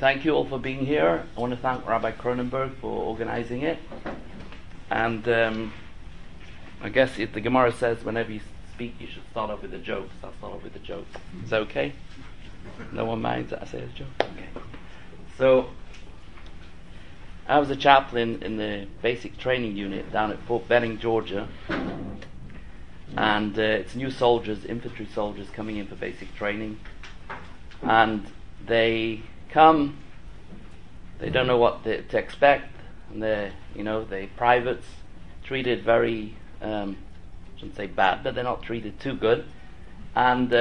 thank you all for being here. I want to thank Rabbi Cronenberg for organizing it. And I guess if the Gemara says whenever you speak, you should start off with a joke. So I'll start off with a joke. Is that okay? No one minds that I say a joke? Okay. So, I was a chaplain in the basic training unit down at Fort Benning, Georgia. And it's new soldiers, infantry soldiers coming in for basic training. And they come, they don't know what to expect, and they're privates, treated very, I shouldn't say bad, but they're not treated too good. And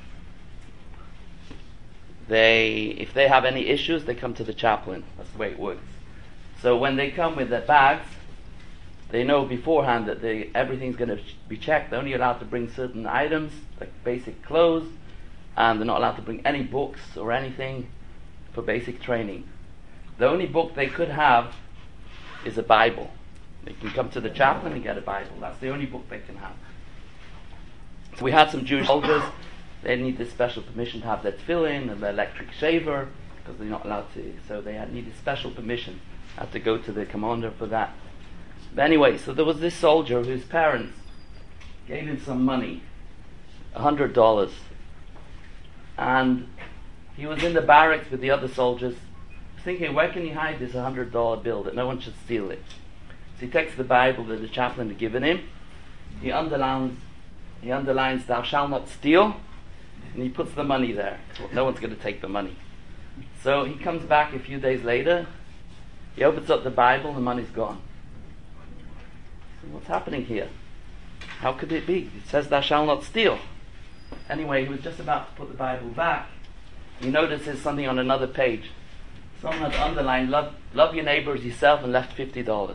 if they have any issues, they come to the chaplain. That's the way it works. So when they come with their bags, they know beforehand that everything's going to be checked. They're only allowed to bring certain items, like basic clothes, and they're not allowed to bring any books or anything for basic training. The only book they could have is a Bible. They can come to the chaplain and get a Bible. That's the only book they can have. So we had some Jewish soldiers. They needed special permission to have their tefillin and their electric shaver, because they're not allowed to. So they needed special permission. Had to go to the commander for that. But anyway, so there was this soldier whose parents gave him some money, $100. And he was in the barracks with the other soldiers, thinking, where can he hide this $100 bill that no one should steal it? So he takes the Bible that the chaplain had given him. He underlines, thou shalt not steal, and he puts the money there. No one's going to take the money. So he comes back a few days later. He opens up the Bible, the money's gone. So what's happening here? How could it be? It says thou shalt not steal. Anyway, he was just about to put the Bible back. He notices something on another page. Someone had underlined, love your neighbor as yourself, and left $50.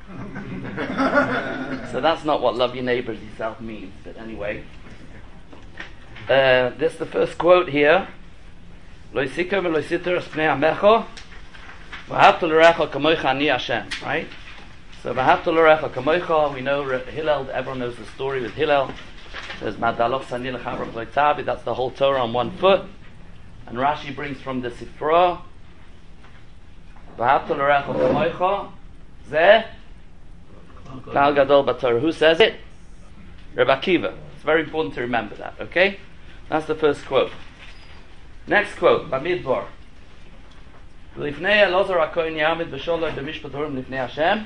So that's not what love your neighbor as yourself means. But anyway, this is the first quote here. Lo yisikom v'lo yisitor es pnei amecho, v'ahavta l'recha kamocha ani Hashem. Right? So v'ahavta l'recha kamocha. We know Hillel. Everyone knows the story with Hillel. There's Madaloch Sani L'Chavra Ploitavi. That's the whole Torah on one foot. And Rashi brings from the Sifra. V'ahavta l'recha kamocha. Zeh Klal Gadol B'Torah. Who says it? Rabbi Akiva. It's very important to remember that. Okay, that's the first quote. Next quote, Bamidbar. L'ifnei Elazar HaKohen Yamid B'Sholoi B'Mishpat Horim L'ifnei Hashem.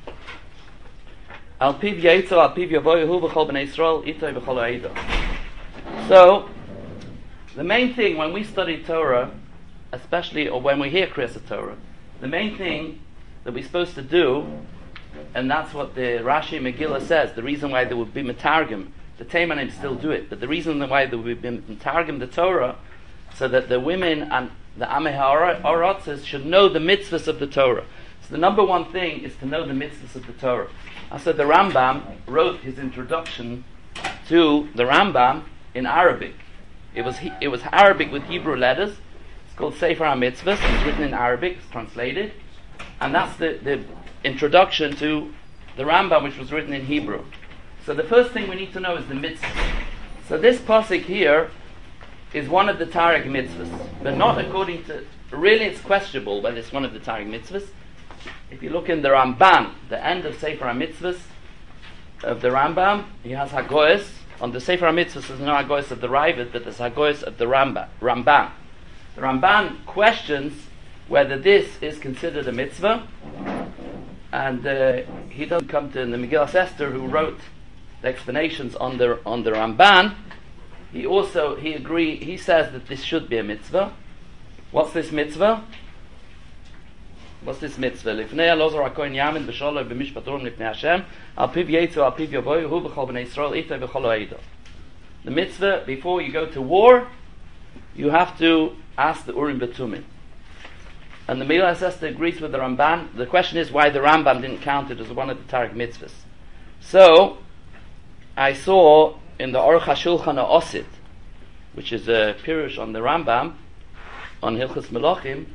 Al piv Yetzel, Al piv Yavoyehu B'Chol B'nei Yisrael Itoi B'Chol Ha'edah. So, the main thing when we study Torah, especially, or when we hear Kriyas Torah, the main thing that we're supposed to do, and that's what the Rashi Megillah says, the reason why there would be Metargim, the Teimanim still do it, but the reason why there would be Metargim the Torah, so that the women and the Amei HaOratzes should know the mitzvahs of the Torah. So the number one thing is to know the mitzvahs of the Torah. I said the Rambam wrote his introduction to the Rambam in Arabic. It was Arabic with Hebrew letters. It's called Sefer HaMitzvahs. It's written in Arabic. It's translated. And that's the introduction to the Rambam, which was written in Hebrew. So the first thing we need to know is the mitzvah. So this pasuk here is one of the Tarek mitzvahs, but not according to, really it's questionable whether it's one of the Tarek mitzvahs. If you look in the Ramban, the end of Sefer HaMitzvahs of the Rambam, he has Hagoyes. On the Sefer HaMitzvahs there's no Hagoyes of the Ravid, but there's Hagoyes of the Ramban. The Ramban questions whether this is considered a mitzvah, and he doesn't come to the Megillas Esther, who wrote the explanations on the Ramban. He says that this should be a mitzvah. What's this mitzvah? Lifnei Elazar HaKohen Yamin B'Sholoi B'Mishpat Horim Lifnei Hashem Al Piv Yetzu Al Piv Yavoyehu B'Chol B'nei Yisrael Itoi B'Chol Ha'edah. The mitzvah, before you go to war, you have to ask the Urim B'Tumim. And the Megillas Esther agrees with the Ramban. The question is why the Rambam didn't count it as one of the Tarek mitzvahs. So, I saw in the Aruch HaShulchan HaOsid, which is a pirush on the Rambam, on Hilchos Melachim,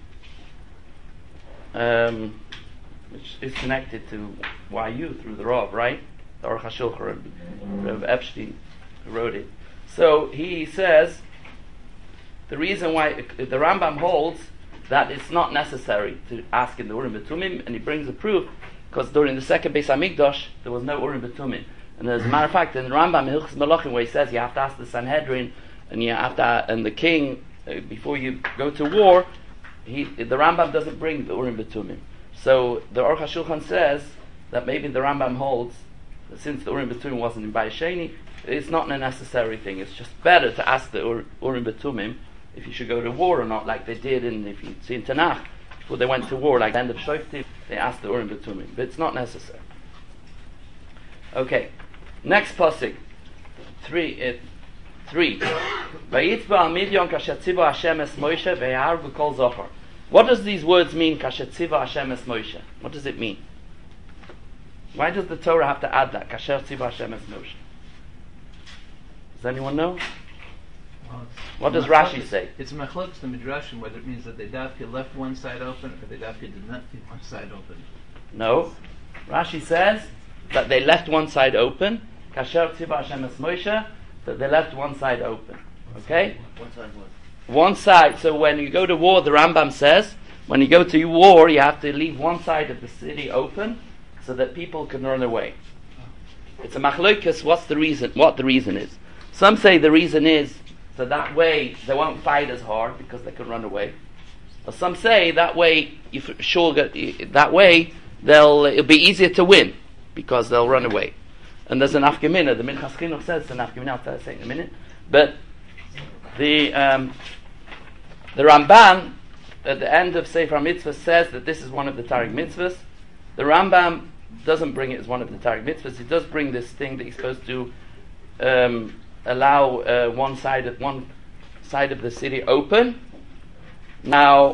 which is connected to YU through the Rav, right? The Aruch HaShulchan, Rav Epstein wrote it. So he says the reason why the Rambam holds that it's not necessary to ask in the Urim V'Tumim, and he brings a proof because during the second Beis Hamikdash there was no Urim V'Tumim. And as a matter of fact, in the Rambam in Hilchos Malachim, where he says you have to ask the Sanhedrin and you have to and the king before you go to war, the Rambam doesn't bring the Urim V'Tumim. So the Aruch HaShulchan says that maybe the Rambam holds that since the Urim V'Tumim wasn't in Bayis Sheni, it's not a necessary thing. It's just better to ask the Urim V'Tumim if you should go to war or not, like they did if you see in Tanakh, before they went to war, like the end of Shoftim, they asked the Urim V'Tumim. But it's not necessary. Okay. Next pasuk, 3. Vayitzba al Midyan kasher tziva Hashem es Moshe ve'hargu kol zochar. What does these words mean? Kasher tziva Hashem es Moshe. What does it mean? Why does the Torah have to add that? Kasher tziva Hashem es Moshe. Does anyone know? Well, what does Rashi say? It's machlokes the midrashim whether it means that they dafka left one side open or they dafka did not leave one side open. No, Rashi says that they left one side open. Kasher tziva Hashem es Moshe. That they left one side open. Okay? One side what? One side. So when you go to war, the Rambam says, when you go to war, you have to leave one side of the city open so that people can run away. It's a machlokes. What's the reason? What the reason is? Some say the reason is so that way they won't fight as hard because they can run away. Or some say that way it'll be easier to win because they'll run away. And there's an afgemina. The Minchas Chinuch says it's an afgemina. I'll say it in a minute. But the Ramban at the end of Sefer HaMitzvah says that this is one of the Taryag Mitzvahs. The Rambam doesn't bring it as one of the Taryag Mitzvahs. He does bring this thing that he's supposed to allow one side of the city open. Now,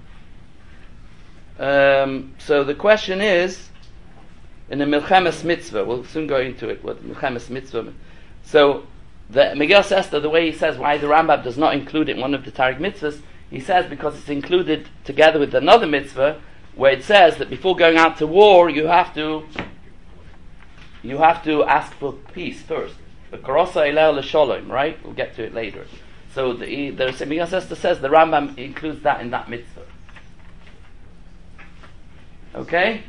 so the question is, in the Milchemes Mitzvah, we'll soon go into it, what Milchemes Mitzvah. So, the Megillas Esther, the way he says why the Rambam does not include it in one of the Taryag Mitzvahs, he says because it's included together with another mitzvah, where it says that before going out to war, you have to ask for peace first. Right? We'll get to it later. So the Megillas Esther says the Rambam includes that in that mitzvah. Okay?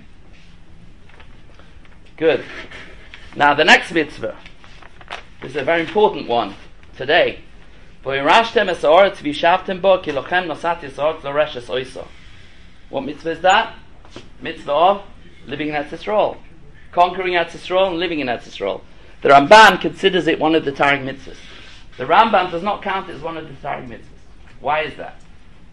Good. Now the next mitzvah is a very important one today. What mitzvah is that? Mitzvah of living in Eretz Yisrael, conquering Eretz Yisrael and living in Eretz Yisrael. The Ramban considers it one of the Taryag Mitzvahs. The Rambam does not count it as one of the Taryag Mitzvahs. Why is that?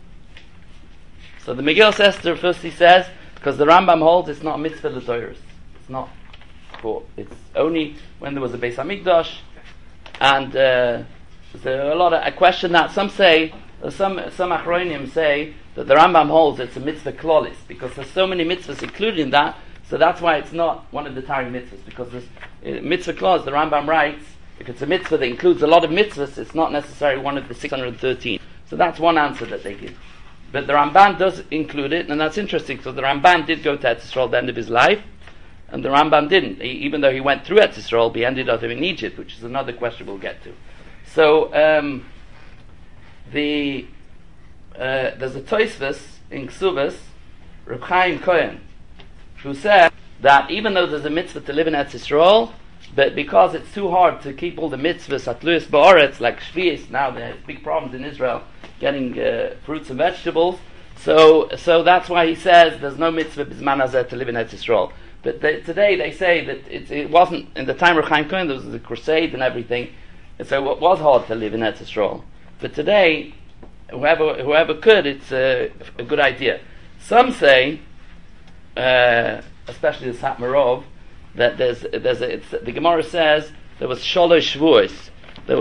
So the Megillas Esther first he says because the Rambam holds it's not a mitzvah l'toros. It's not. It's only when there was a Beis Hamikdash, and there's a question that some say, some Achronim say that the Rambam holds it's a mitzvah klolis because there's so many mitzvahs included in that, so that's why it's not one of the Taryag mitzvahs because there's mitzvah klolis. The Rambam writes if it's a mitzvah that includes a lot of mitzvahs, it's not necessarily one of the 613. So that's one answer that they give. But the Ramban does include it, and that's interesting because the Ramban did go to Eretz Yisrael at the end of his life. And the Rambam didn't. Even though he went through Eretz Yisrael, he ended up in Egypt, which is another question we'll get to. So there's a Tosfos in Ksuvas, Reb Chaim Cohen, who said that even though there's a mitzvah to live in Eretz Yisrael, but because it's too hard to keep all the mitzvahs at Luis Ba'aretz, like Shvius, now there's big problems in Israel getting fruits and vegetables. So that's why he says there's no mitzvah b'zman hazeh to live in Eretz Yisrael. But today they say that it wasn't, in the time of Chaim Cohen, there was the crusade and everything, and so it was hard to live in Eretz Yisrael. But today, whoever could, it's a good idea. Some say, especially the Satmarov, that the Gemara says there was shalosh shvuos, there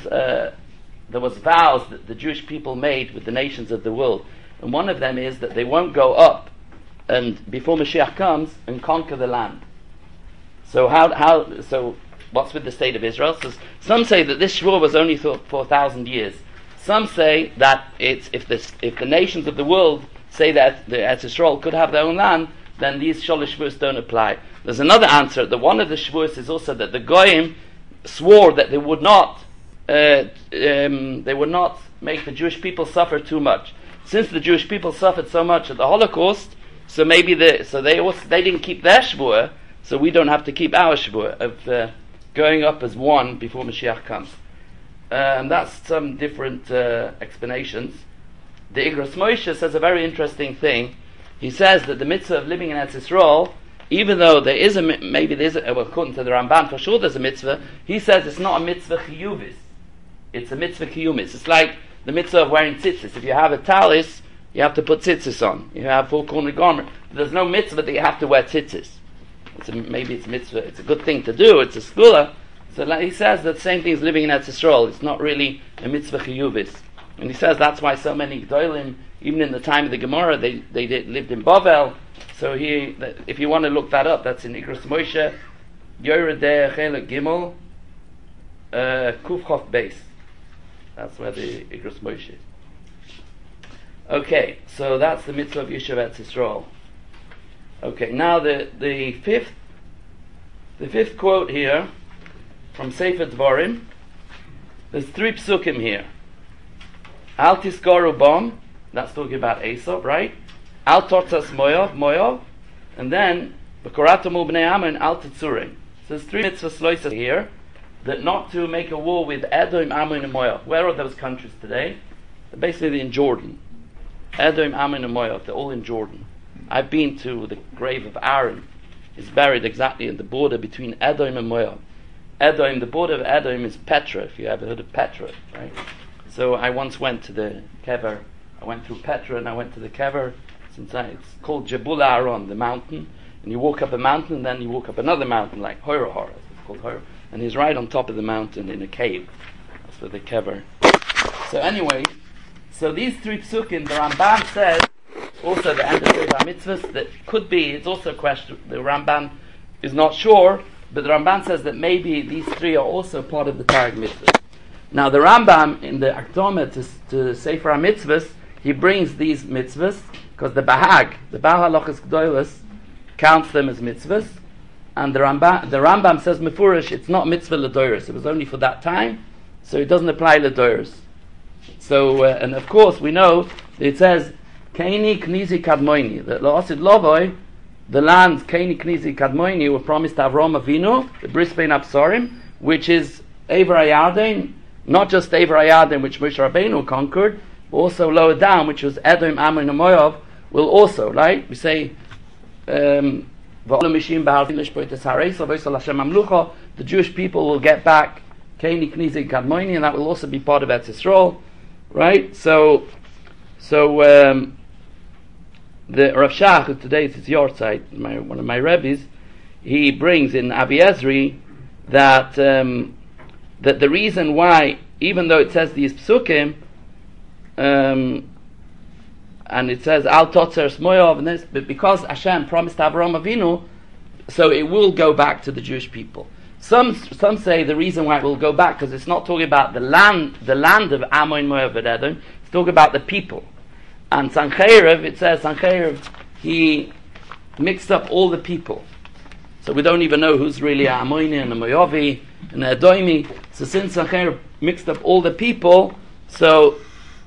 was vows that the Jewish people made with the nations of the world, and one of them is that they won't go up and before Mashiach comes and conquer the land. So so what's with the state of Israel? So some say that this shvur was only for 1,000 years. Some say that it's if the nations of the world say that the Eretz Yisrael could have their own land, then these shalosh shvuos don't apply. There's another answer that one of the shvuos is also that the Goyim swore that they would not make the Jewish people suffer too much. since the Jewish people suffered so much at the Holocaust, so maybe they didn't keep their Shavuot, so we don't have to keep our Shavuot of going up as one before Mashiach comes. And that's some different explanations. The Igros Moshe says a very interesting thing. He says that the mitzvah of living in Eretz Yisrael, even though there is according to the Ramban, for sure there's a mitzvah, he says it's not a mitzvah chiyuvis. It's a mitzvah kiyumis. It's like the mitzvah of wearing tzitzis. If you have a talis, you have to put tzitzis on. You have four-cornered garment. There's no mitzvah that you have to wear tzitzis. Maybe it's a mitzvah. It's a good thing to do. It's a skula. So like he says that same thing as living in Eretz Yisrael. It's not really a mitzvah chiyuvis. And he says that's why so many Gdolim, even in the time of the Gemara, they lived in Bavel. So if you want to look that up, that's in Igros Moshe, Yoredeh Chelek Gimel, Kufchof Beis. That's where the Igros Moshe is. Okay, so that's the mitzvah of Yishuv Eretz Yisrael. Okay, now the fifth quote here from Sefer Dvarim. There's 3 psukim here. Al tiskoru bom, that's talking about Esau, right? Al totzas Moav, and then B'koratamu b'nei Ammon al titzurim. So there's 3 mitzvahs loisa here, that not to make a war with Edom, Ammon, and Moav. Where are those countries today? They're basically in Jordan. Edom, Ammon, and Moav, they're all in Jordan. I've been to the grave of Aaron. He's buried exactly at the border between Edom and Moav. Edom, the border of Edom is Petra, if you ever heard of Petra, right? So I once went to the kever. I went through Petra and I went to the kever. It's called Jebul Aaron, the mountain. And you walk up a mountain, and then you walk up another mountain, like Horohor, it's called Horohor. And he's right on top of the mountain in a cave. That's for the kever. So anyway, so these 3 psukim, the Ramban says, also the end of the mitzvahs, that could be, it's also a question, the Ramban is not sure, but the Ramban says that maybe these 3 are also part of the Targum mitzvahs. Now the Rambam in the Akdama to Sefer HaMitzvahs, he brings these mitzvahs because the Bahag, the Baal Halachas Gdolos, counts them as mitzvahs, and the Rambam says mefurish it's not mitzvah l'doros. It was only for that time, so it doesn't apply l'doros. So and of course we know it says Kaini Knizi Kadmoini, that La'asid Lovoy, the lands Kaini Knizi Kadmoini were promised to Avraham Avinu, the Bris Bein Absarim, which is Ever Hayarden. Not just Ever Hayarden, which Moshe Rabbeinu conquered, but also lower down, which was Edom, Ammon, and Moav, will also, right? We say, the Jewish people will get back Kaini Knizi Kadmoini, and that will also be part of Eretz Yisrael, right? So the Rav Shach, who today is his Yortzeit, one of my Rebbes, he brings in Avi Ezri that the reason why, even though it says these psukim, and it says Al Totzer Smoyov, and this, but because Hashem promised Avraham Avinu, so it will go back to the Jewish people. Some say the reason why it will go back because it's not talking about the land of Ammon, Moav, and Edom. It's talking about the people. And Sancheriv, it says Sancheriv, he mixed up all the people. So we don't even know who's really Ammoni and a Moavi and a Edomi. So since Sancheriv mixed up all the people, so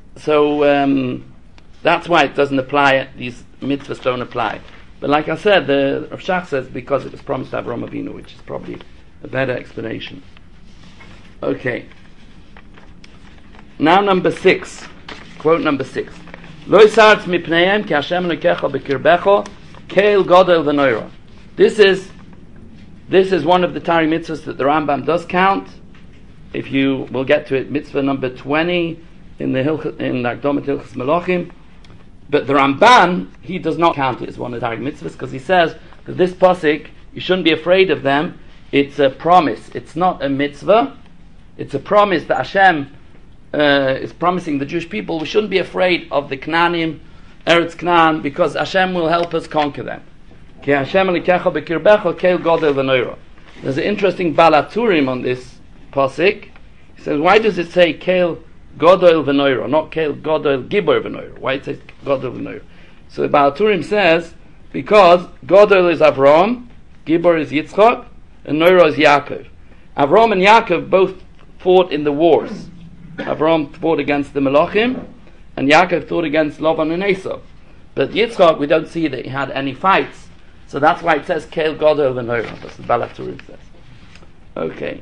that's why it doesn't apply. These mitzvahs don't apply. But like I said, the Rav Shach says because it was promised to Avraham Avinu, which is probably a better explanation. Okay. Now number 6. Quote number 6. Lo yisartz mipneihem ki Hashem Elokecha b'kirbecho keil godel v'noira. This is one of the Tari mitzvahs that the Rambam does count. If you will get to it, mitzvah number 20 in Akdomat Hilchos Melachim. But the Ramban, he does not count it as one of the Tari mitzvahs because he says that this pasuk, you shouldn't be afraid of them. It's a promise. It's not a mitzvah. It's a promise that Hashem is promising the Jewish people. We shouldn't be afraid of the Canaanim, Eretz Canaan, because Hashem will help us conquer them. There's an interesting Balaturim on this pasuk. He says, why does it say Keil Godel V'Noira, not Keil Godel Gibor V'Noira? Why it says Godel V'Noira? So the Balaturim says, because Godel is Avraham, Gibor is Yitzchak, and Noira is Yaakov. Avraham and Yaakov both fought in the wars. Avraham fought against the Melachim, and Yaakov fought against Lavan and Esau. But Yitzchak, we don't see that he had any fights. So that's why it says Keil Gadol v'Noira. That's the Baal HaTurim says. Okay.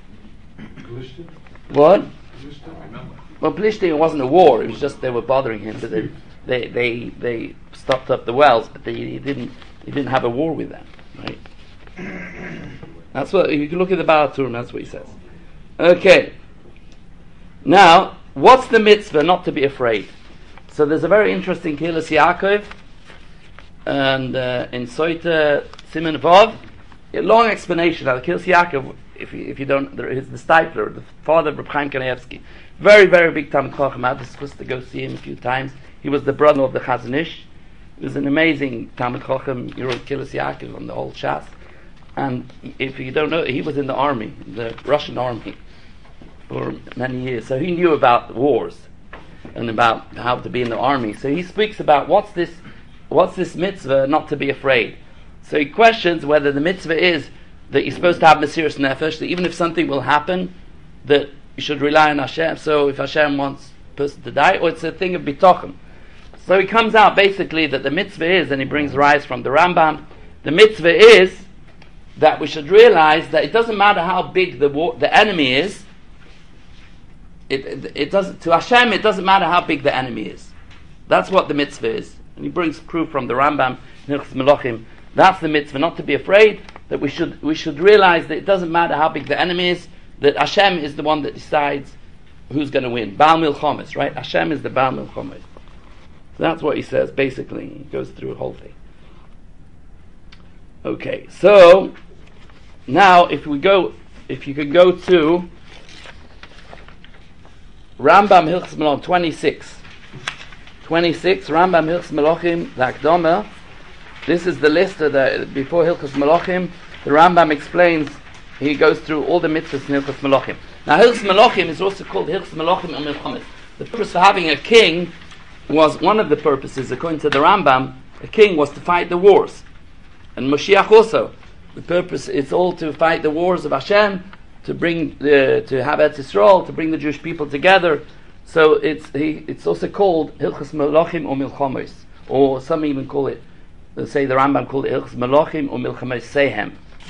What? Well, Plishtim, it wasn't a war. It was just they were bothering him. But they stopped up the wells, but he didn't have a war with them, right? That's what, if you can look at the Baal HaTurim, that's what he says. Okay. Now, what's the mitzvah not to be afraid? So there's a very interesting Kehilas Yaakov, and in Soita Siman Vav, a long explanation of Kehilas Yaakov. If you don't, he's the Steipler, the father of Reb Chaim Kanievsky. Very, very big Talmid Chacham. I was supposed to go see him a few times. He was the brother of the Chazon Ish. He was an amazing Talmid Chacham. He wrote Kehilas Yaakov on the whole Shas. And if you don't know, he was in the army, the Russian army, for many years. So he knew about wars and about how to be in the army. So he speaks about what's this mitzvah not to be afraid. So he questions whether the mitzvah is that you're supposed to have Mesiras Nefesh, that even if something will happen, that you should rely on Hashem. So if Hashem wants a person to die, or it's a thing of bitachon. So he comes out basically that the mitzvah is, and he brings rise from the Rambam, the mitzvah is that we should realize that it doesn't matter how big the enemy is. It doesn't, to Hashem, it doesn't matter how big the enemy is. That's what the mitzvah is. And he brings proof from the Rambam, Hilchos Melachim. That's the mitzvah, not to be afraid. That we should realize that it doesn't matter how big the enemy is. That Hashem is the one that decides who's going to win. Baal Milchomes, right? Hashem is the Baal Milchomes. So that's what he says. Basically, he goes through a whole thing. Okay, so now if you could go to Rambam Hilchos Melachim 26, Rambam Hilchos Melachim, the Akdama. This is the list of before Hilchos Melachim. The Rambam explains, he goes through all the mitzvahs in Hilchos Melachim. Now Hilchos Melachim is also called Hilchos Melachim and Milchomes. The purpose for having a king was, one of the purposes, according to the Rambam, a king was to fight the wars. And Moshiach also. The purpose is all to fight the wars of Hashem, to bring to have Eretz Yisrael, to bring the Jewish people together. So it's also called Hilchos Melachim or Milchomes, or some even call it. They say the Rambam called it Hilchos Melachim or Milchomes Sehem.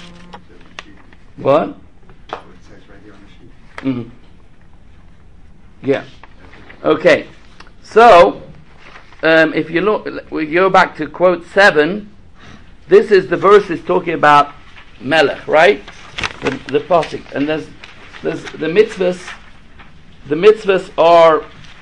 What? It says right here on the sheet. Mm-hmm. Yeah. Okay. So if you look, we go back to quote 7. This is the verse is talking about Melech, right? The pasuk, and there's the mitzvahs. The mitzvahs are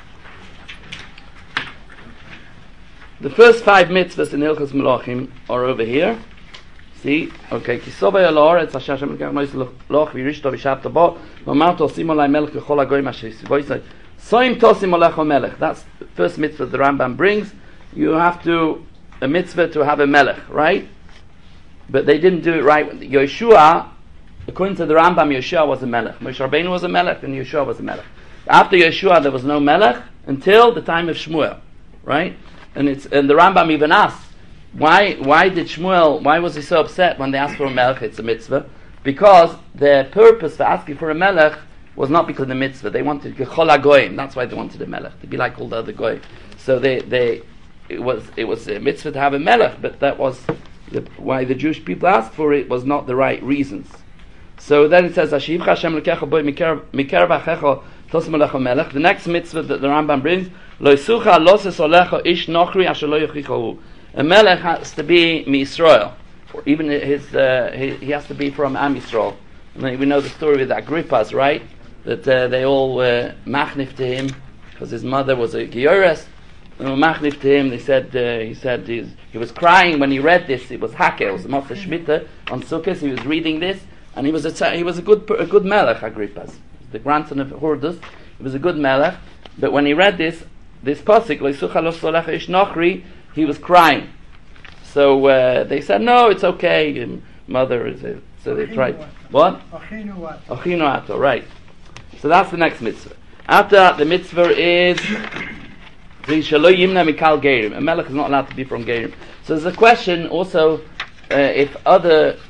the first 5 mitzvahs in Hilchos Melachim are over here. See, okay. Kisovay alor et Hashem k'mois loch v'rishto v'shabto bo v'amarto simolai melech v'chol hagoyim asher yisvoisai soim tosim olecho melech. That's the first mitzvah the Rambam brings. You have to a mitzvah to have a melech, right? But they didn't do it right. Yeshua, according to the Rambam, Yeshua was a melech. Moshe Rabbeinu was a melech, and Yeshua was a melech. After Yeshua, there was no melech until the time of Shmuel, right? And the Rambam even asks, why was he so upset when they asked for a melech? It's a mitzvah. Because the purpose for asking for a melech was not because of the mitzvah. They wanted Gechol HaGoyim. That's why they wanted a melech, to be like all the other goyim. So it was a mitzvah to have a melech, but that was why the Jewish people asked for it was not the right reasons. So then it says, Ashivcha Hashem lekecha boi mikerav achecha tosim alecha melech. The next mitzvah that the Rambam brings, Lo yisucha loses olecha ish nochri asher lo yochichahu. A melech has to be mi-Yisrael, or even he has to be from Am Yisrael. And we know the story with Agrippas, right? That they all were machnif to him because his mother was a Geyores. And were machnif to him. He said he was crying when he read this. It was Hakel, it was the Motzei Shemitah on Sukkot. He was reading this, and he was a good melech, Agrippas, the grandson of Hordus. He was a good melech. But when he read this pasuk, Lo yisucha lo solecha ish nochri, he was crying. So they said, no, it's okay. Mother is it. So they tried. What? Achinu ato, right. So that's the next mitzvah. After that, the mitzvah is Shelo Yimna Mikal Gerim. A melech is not allowed to be from Gerim. So there's a question also if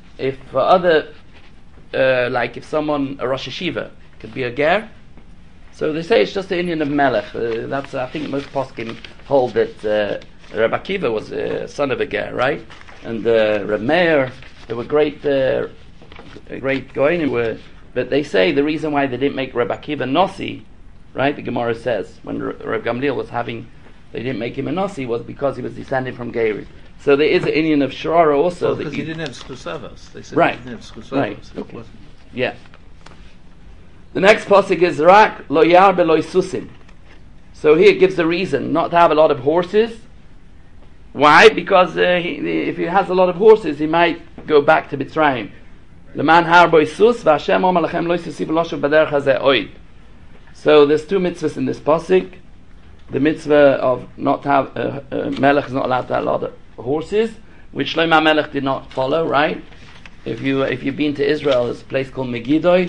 someone, a Rosh Hashiva, could be a ger. So they say it's just the Indian of Melech. That's I think most poskim hold that Rabbi Akiva was a son of a ger, right? And Reb Meir, they were great goyim. But they say the reason why they didn't make Rabbi Akiva Nossi, right? The Gemara says when Reb Gamliel was they didn't make him a Nossi was because he was descended from Gerim. So there is an Indian of Shrara also. Because he didn't have Skusavos. They said right. he didn't have Skusavos. Right. Okay. Yeah. The next pasuk is Rak lo yarbe lo susim. So here it gives the reason not to have a lot of horses. Why? Because if he has a lot of horses, he might go back to Mitzrayim. Leman harbo sus v'Hashem omar lachem lo yisusiv loshu b'derech hazeh oid. So there's two mitzvahs in this pasuk. The mitzvah of not to have Melech is not allowed to have a lot of horses, which Shlomo Melech did not follow. Right? If you've been to Israel, there's a place called Megiddo,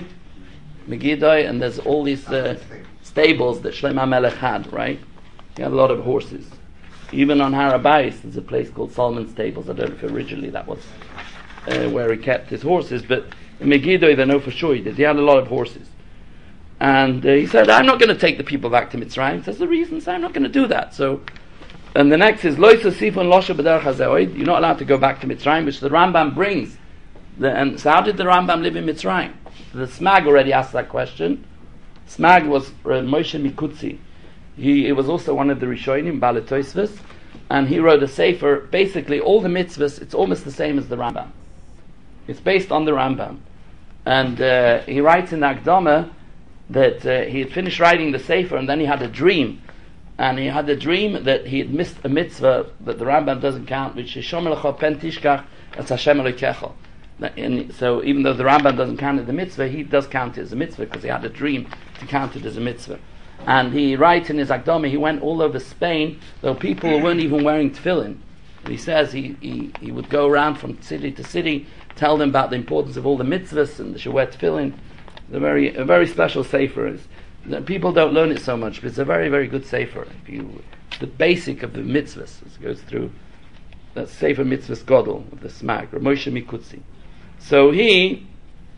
and there's all these stables that Shlomo Melech had. Right? He had a lot of horses. Even on Har HaBayis, there's a place called Solomon's Stables. I don't know if originally that was where he kept his horses, but in Megiddo they know for sure he did. He had a lot of horses. And he said, I'm not going to take the people back to Mitzrayim. That's the reason, so I'm not going to do that. So, and the next is, Lo yisosifon losha b'derech hazeh oid. You're not allowed to go back to Mitzrayim, which the Rambam brings. And so how did the Rambam live in Mitzrayim? The Smag already asked that question. Smag was Moshe Mikutzi. He was also one of the Rishonim, Baalei Tosfos, and he wrote a sefer. Basically, all the mitzvahs, it's almost the same as the Rambam. It's based on the Rambam. And he writes in Akdama that he had finished writing the sefer, and then he had a dream. And he had a dream that he had missed a mitzvah that the Rambam doesn't count, which is Shomer Lecha Pen Tishkach Es Hashem Elokecha. So even though the Rambam doesn't count it as a mitzvah, he does count it as a mitzvah because he had a dream to count it as a mitzvah. And he writes in his Akdama, he went all over Spain, though people weren't even wearing tefillin. And he says he would go around from city to city, tell them about the importance of all the mitzvahs and the should wear tefillin. A very special sefer. People don't learn it so much, but it's a very, very good sefer. The basic of the mitzvahs it goes through that sefer mitzvahs Godel of the Smag, or Moshe Mikutzi. So he,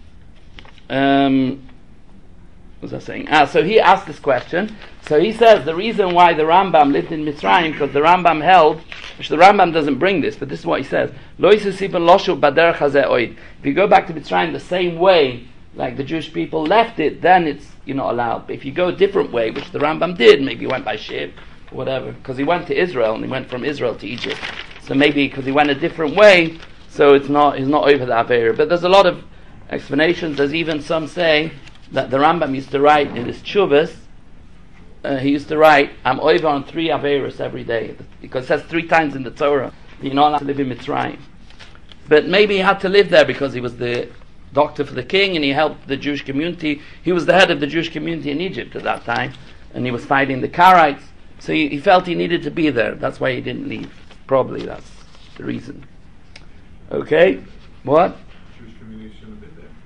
what was I saying? So he asked this question. So he says the reason why the Rambam lived in Mitzrayim, because the Rambam held, which the Rambam doesn't bring this, but this is what he says. Lo yisosifon loshu b'derech hazeh oid. If you go back to Mitzrayim the same way like the Jewish people left it, then you're not allowed. But if you go a different way, which the Rambam did, maybe he went by ship or whatever, because he went to Israel and he went from Israel to Egypt. So maybe because he went a different way, so he's not over the Aveira. But there's a lot of explanations. There's even some say that the Rambam used to write in his Tshuvas, he used to write, I'm over on 3 Aveiros every day, because it says 3 times in the Torah, you're not allowed to live in Mitzrayim. But maybe he had to live there because he was the doctor for the king and he helped the Jewish community. He was the head of the Jewish community in Egypt at that time, and he was fighting the Karaites, so he felt he needed to be there. That's why he didn't leave. Probably that's the reason. Okay? What? Jewish community shouldn't have been there.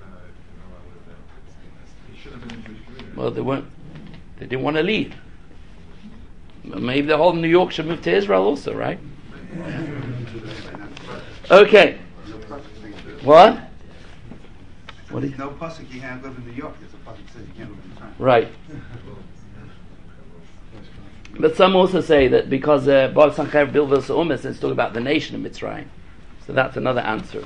He should have been in the Jewish community. Well, they didn't want to leave. Maybe the whole New York should move to Israel also, right? Okay. What? What is No pasuk you can't live in New York. There's a pasuk that says you can't live in Mitzrayim. right? But some also say that because Baal Sancher Bilvos Umis is talking about the nation of Mitzrayim. So that's another answer.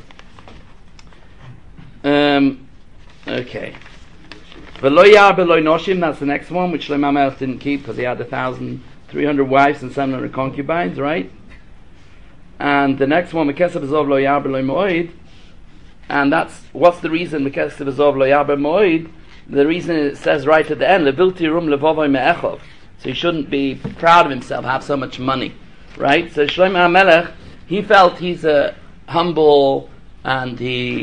Okay. V'lo yar b'lo noshim, that's the next one, which Shlomo Melech didn't keep because he had 1,300 wives and 700 concubines, right? And the next one, Mekesef Azov lo yar b'lo moed, and that's, what's the reason Mekesef Azov lo yar b'lo moed? The reason it says right at the end, Levilti rum levovoi me'echov. So he shouldn't be proud of himself, have so much money, right? So Shlomo Melech, he felt he's humble, and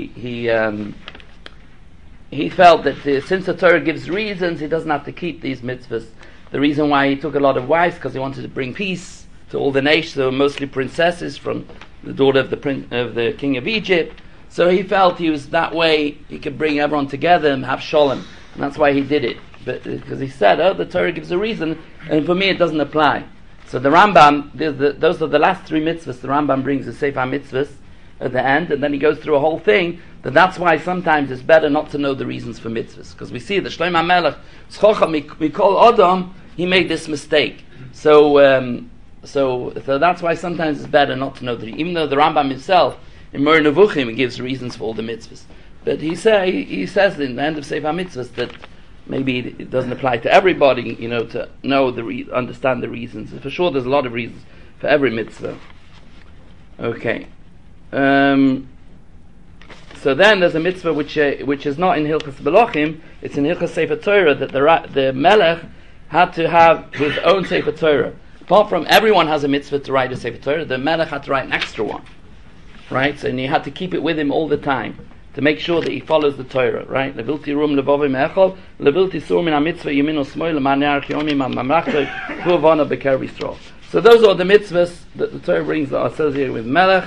he felt that since the Torah gives reasons, he doesn't have to keep these mitzvahs. The reason why he took a lot of wives, because he wanted to bring peace to all the nations, so mostly princesses from the daughter of the king of Egypt. So he felt he was that way, he could bring everyone together and have shalom, and that's why he did it. But because he said, the Torah gives a reason, and for me it doesn't apply. So the Rambam, those are the last 3 mitzvahs. The Rambam brings the Sefer mitzvahs at the end, and then he goes through a whole thing that's why sometimes it's better not to know the reasons for mitzvahs, because we see that Shlomo HaMelech, Schocha Mikol Adam, he made this mistake. So that's why sometimes it's better not to know even though the Rambam himself in Moreh Nevuchim he gives reasons for all the mitzvahs, but he says in the end of Sefer Mitzvahs that maybe it doesn't apply to everybody, to know understand the reasons. For sure, there's a lot of reasons for every mitzvah. Okay. So then there's a mitzvah which is not in Hilchos Belachim, it's in Hilchos Sefer Torah, that the Melech had to have his own Sefer Torah. Apart from everyone has a mitzvah to write a Sefer Torah, the Melech had to write an extra one. Right? So, and he had to keep it with him all the time to make sure that he follows the Torah, right? Levilti rum levovi me'echol, levilti sur min ha-mitzvah yimino smoy l'manei archeomi ma-mamrachto hu'avana b'ker Yisrael. So those are the mitzvahs that the Torah brings that are associated with Melech.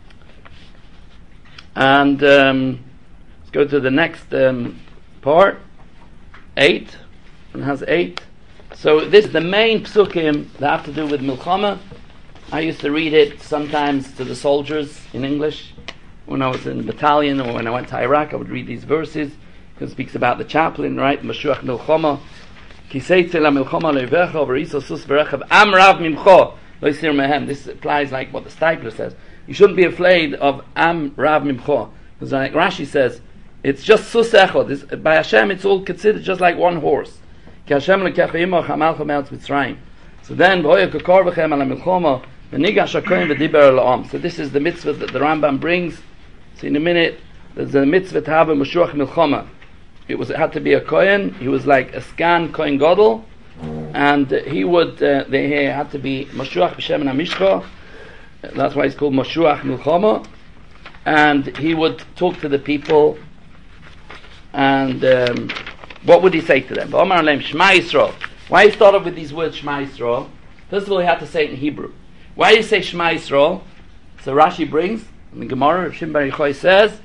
And let's go to the next part. 8. It has 8. So this is the main psukim that have to do with Milchama. I used to read it sometimes to the soldiers in English. When I was in the battalion or when I went to Iraq, I would read these verses because it speaks about the chaplain, right? Mashuach Milchama. Kiseitze la Milchama le'vecha v'riso sus v'rechav am rav mimcho lo yisir mehem. This applies like what the Stipler says. You shouldn't be afraid of am rav mimcho. Because like Rashi says, it's just sus echod. By Hashem, it's all considered just like one horse. Ki Hashem lekecha imach hamalcha me'etz Mitzrayim. So then, v'hoya kakar v'chem ala Milchama v'nigash hakohen v'diber al ha'am. So this is the mitzvah that the Rambam brings. So in a minute, there's a mitzvah to have a Mashuach Milchama. It had to be a Kohen. He was like a scan Kohen Gadol, and he had to be Mashuach b'Shem HaMishcha. That's why it's called Mashuach Milchama. And he would talk to the people, and what would he say to them? V'omar aleim Shema Yisrael. Why he started with these words Shema Yisrael? First of all, he had to say it in Hebrew. Why do you say Shema Yisrael? So Rashi brings in the Gemara, Shimon Bar Yochai says,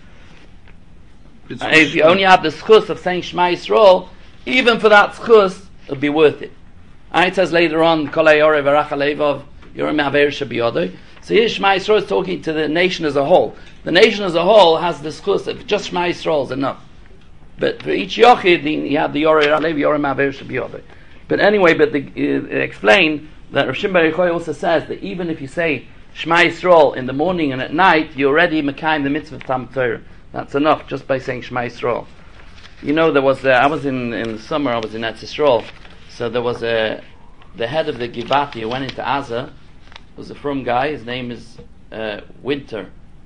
if you only have the schus of saying Shema Yisrael, even for that schus, it'll be worth it. And it says later on, Kolei Yoreh V'Rach Alevav Yoreh Me'aver Shabiyodoi. So here Shema Yisrael is talking to the nation as a whole. The nation as a whole has the schus of just Shema Yisrael is enough. But for each Yochid, you have the Yoreh Alev Yoreh Me'aver Shabiyodoi. But anyway, explain that Rav Shimon Bar Yochai also says that even if you say Shema Yisrael in the morning and at night, you already mekayim the mitzvah of Talmud Torah. That's enough just by saying Shema Yisrael. There was I was in the summer. I was in Eretz Yisrael. So there was the head of the Givati who went into Gaza. Was a frum guy. His name is Winter,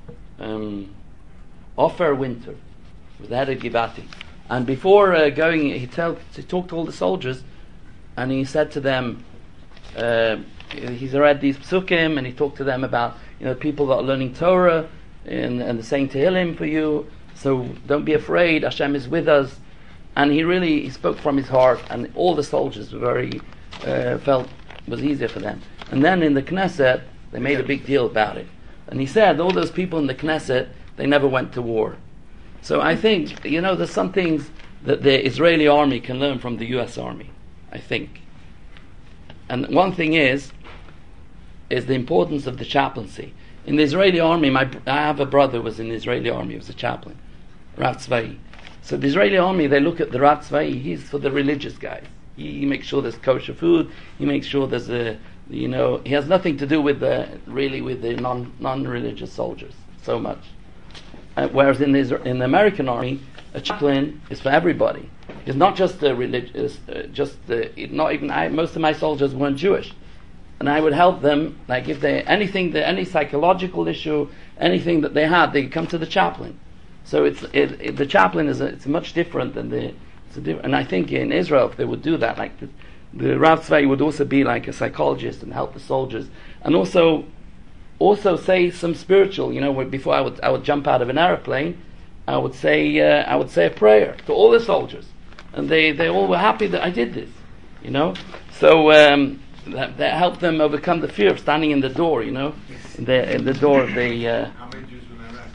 Ofer Winter, was the head of Givati. And before going, he talked to all the soldiers, and he said to them. He's read these psukim, and he talked to them about people that are learning Torah and they're saying Tehillim for you. So don't be afraid. Hashem is with us. And he spoke from his heart, and all the soldiers were very felt it was easier for them. And then in the Knesset, they made a big deal about it. And he said all those people in the Knesset, they never went to war. So I think there's some things that the Israeli army can learn from the U.S. Army. I think. And one thing is the importance of the chaplaincy. In the Israeli army, I have a brother who was in the Israeli army, he was a chaplain, Rav Tzvai. So the Israeli army, they look at the Rav Tzvai, he's for the religious guys. He makes sure there's kosher food, he makes sure there's he has nothing to do with the non-religious soldiers, so much. Whereas in the American army, a chaplain is for everybody. It's not just the religious, most of my soldiers weren't Jewish. And I would help them, like if any psychological issue, anything that they had, they come to the chaplain. So the chaplain it's much different than and I think in Israel, if they would do that, like the Rav Tzvai would also be like a psychologist and help the soldiers, and also say some spiritual. Before I would jump out of an airplane, I would say a prayer to all the soldiers, and they all were happy that I did this. So. That helped them overcome the fear of standing in the door, in the door of the. How many Jews were in Iraq?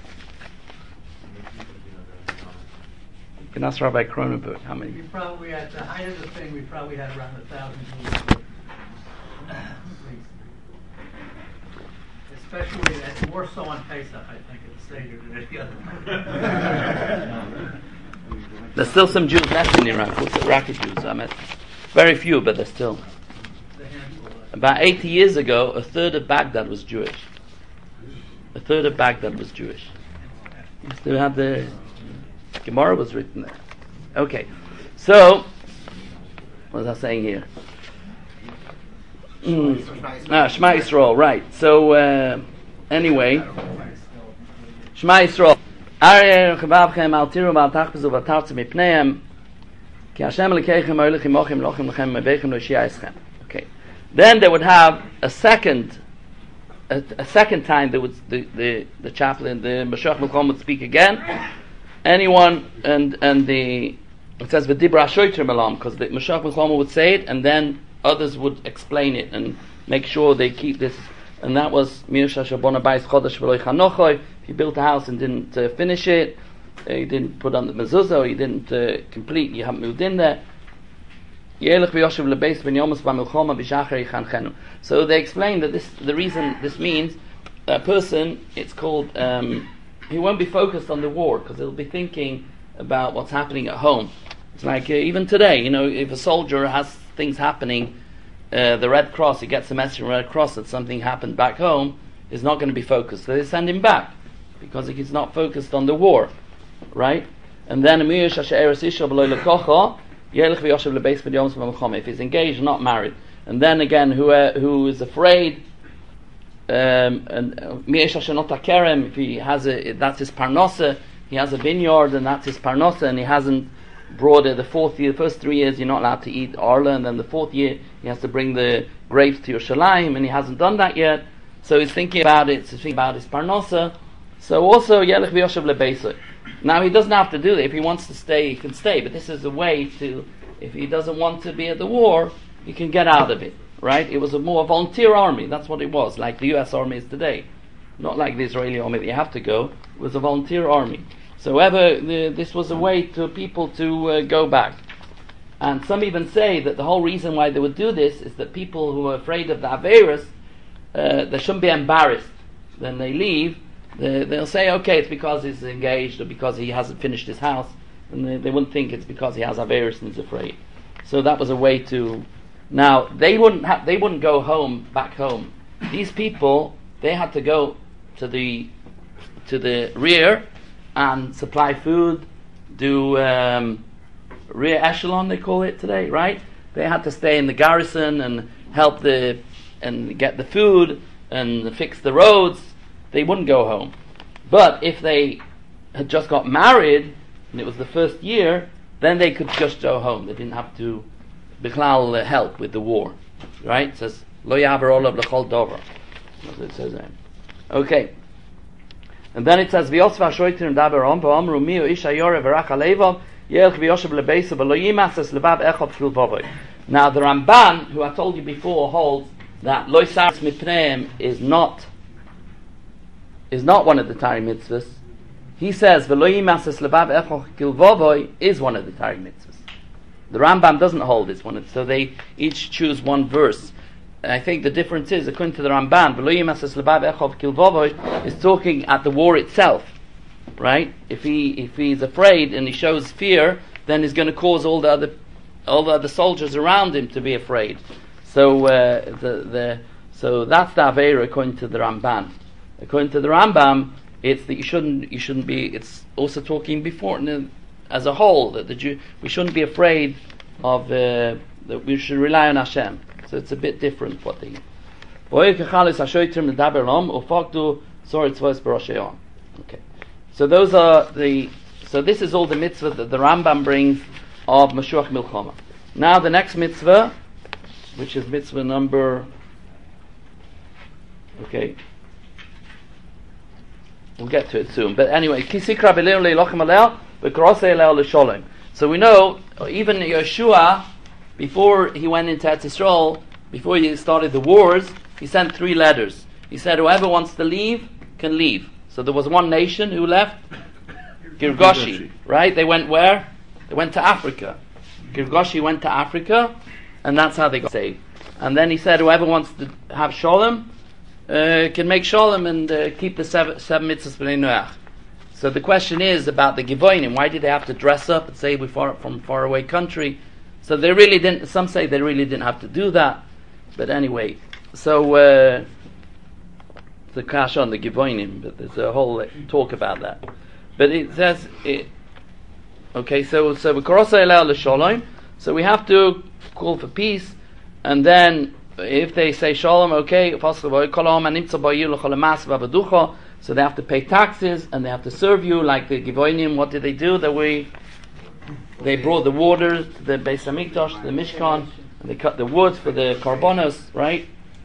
You can ask Rabbi Cronenberg how many. We probably, at the height of the thing, we probably had around 1,000 Jews. Especially more so on Pesach, I think, it's Seder than any other. There's still some Jews left in Iraq. What's the Iraqi Jews? I met very few, but there's still. The handful. About 80 years ago, a third of Baghdad was Jewish. A third of Baghdad was Jewish. You still have the Gemara was written there. Okay, so what was I saying here? Shema Yisrael, right. So anyway, Shema Yisrael. Aryeh chavavchem al tiru val tachpezu val tartzu mipneim ki Hashem lekeichem oilechem mochim lochem lechem mebechem lo'shiayischem. Okay. Then they would have a second time. There would the chaplain, the Mashiach Milchom would speak again. Anyone and it says v'dibra shoyter melam, because the Mashiach Milchom would say it and then others would explain it and make sure they keep this. And that was Mirsha Shabona Bais Chodesh V'Loi Chanochoi. If you built a house and didn't finish it, you didn't put on the mezuzah, or you didn't complete, you haven't moved in there. So they explain that the reason this means a person, it's called, he won't be focused on the war because he'll be thinking about what's happening at home. It's like even today, if a soldier has things happening, the Red Cross, he gets a message from the Red Cross that something happened back home, is not going to be focused. So they send him back because he's not focused on the war, right? And then if he's engaged, not married, and then again, who is afraid, and if he has that's his parnosa, he has a vineyard and that's his parnosa, and he hasn't brought it. The first 3 years you're not allowed to eat arla, and then the 4th year he has to bring the grapes to Yerushalayim, and he hasn't done that yet. So he's thinking about it. He's thinking about his parnosa. So also yelech v'yoshev lebeisoi. Now he doesn't have to do it. If he wants to stay, he can stay. But this is a way to, if he doesn't want to be at the war, he can get out of it. Right? It was a more volunteer army. That's what it was, like the U.S. Army is today. Not like the Israeli army that you have to go. It was a volunteer army. So this was a way to people to go back. And some even say that the whole reason why they would do this is that people who are afraid of the Averis, they shouldn't be embarrassed. When they leave, they'll say, okay, it's because he's engaged or because he hasn't finished his house. And they wouldn't think it's because he has Averis and is afraid. So that was a way to... Now, they wouldn't go back home. These people, they had to go to the rear and supply food, do rear echelon, they call it today, right? They had to stay in the garrison and help and get the food and fix the roads. They wouldn't go home. But if they had just got married and it was the first year, then they could just go home. They didn't have to Bichlal help with the war, right? It says Lo Yaver Olav L'Chol Dover. That's what it says there. Okay. And then it says V'yosva Shoytim Daber Om V'Omru Miu Isha Yore V'Rach Alevav Yelch V'Yoshev Lebeisa V'Lo Yimasas Levav Echot Fil Vovoi. Now the Ramban, who I told you before, holds that Lo Saras Mipneim is not one of the Tari mitzvahs. He says V'Lo Yimasas Levav Echot Fil Vovoi is one of the Tari mitzvahs. The Rambam doesn't hold this one, so they each choose one verse. I think the difference is, according to the Ramban, is talking at the war itself, right? If he's afraid and he shows fear, then he's going to cause all the other soldiers around him to be afraid. So so that's the Aveira according to the Ramban. According to the Rambam, it's that you shouldn't be. It's also talking before as a whole that we shouldn't be afraid of that we should rely on Hashem. So it's a bit different what they. Okay. So those are so this is all the mitzvah that the Rambam brings of Mashuach Milchama. Now the next mitzvah, which is mitzvah number, okay, we'll get to it soon. But anyway, so we know even Yeshua, before he went into Eretz Yisrael, before he started the wars, he sent 3 letters. He said, whoever wants to leave can leave. So there was one nation who left, Girgashi, right? They went where? They went to Africa. Girgashi went to Africa, and that's how they got saved. And then he said, whoever wants to have Shalom, can make shalom and keep the seven mitzvahs b'nei Noach. So the question is about the Givonim. Why did they have to dress up and say we're from far away country? So they really didn't. Some say they really didn't have to do that. But anyway, so the kash on the Givonim, but there's a whole talk about that. But it says okay. So we korosei elel l'shalom. So we have to call for peace, and then if they say shalom, okay, so they have to pay taxes and they have to serve you like the Givonim. What did they do? They brought the water to the Beis Hamikdash, the Mishkan, and they cut the wood for the karbonos, right?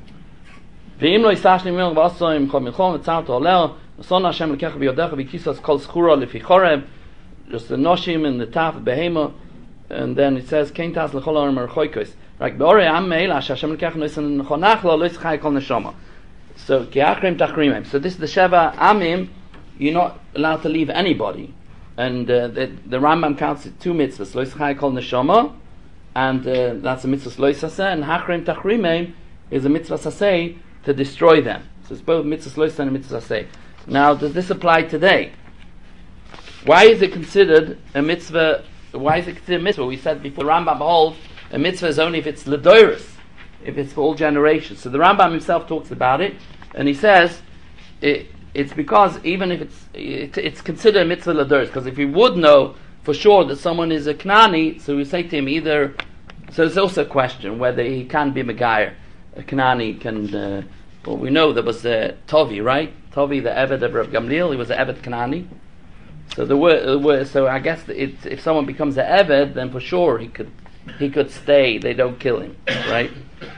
Just the noshim and the taf behema, and then it says kentas lechol arim archoikos. Right, beore am meila Hashem lekach noisen nechonach lo loischai kol neshama. So kiachrim tachrimim. So this is the Sheva Amim. You're not allowed to leave anybody, and the Rambam counts it 2 mitzvahs: loischai kol neshama, and that's a mitzvah loisaseh, and hachrim tachrimim is a mitzvah saseh to destroy them. So it's both mitzvah loisaseh and mitzvah saseh. Now, does this apply today? Why is it considered a mitzvah? Why is it considered a mitzvah? We said before, the Rambam holds a mitzvah is only if it's ledoirus, if it's for all generations. So the Rambam himself talks about it, and he says it's because even if it's considered a mitzvah ledoirus, because if you would know for sure that someone is a Knani, so we say to him either. So there's also a question whether he can be Megayer. A Knani can. Well, we know there was Tovi, right? Tovi, the Eved of Rav Gamliel, he was an Eved Knani. So the word. So I guess if someone becomes an Eved, then for sure he could stay. They don't kill him, right?